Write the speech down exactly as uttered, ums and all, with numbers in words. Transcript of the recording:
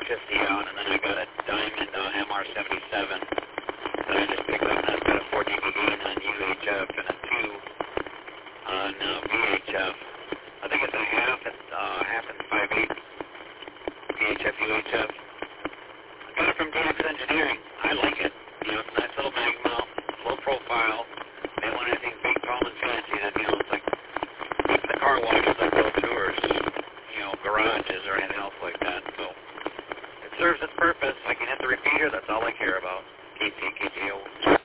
fifty out, and then I got a Diamond uh, M R seventy-seven that I just picked up, and that's got a four D V gain on U H F and a two on uh, V H F. I think it's a half, it's uh, half and five eighths V H F, U H F. I got it from D X Engineering. I like it. You know, it's a nice little mag mount, low profile. They want anything big, tall, and fancy that, you know, it's like the car washes I go to, or, you know, garages or anything else like that. So it serves its purpose. I can hit the repeater. That's all I care about. K T, K T O.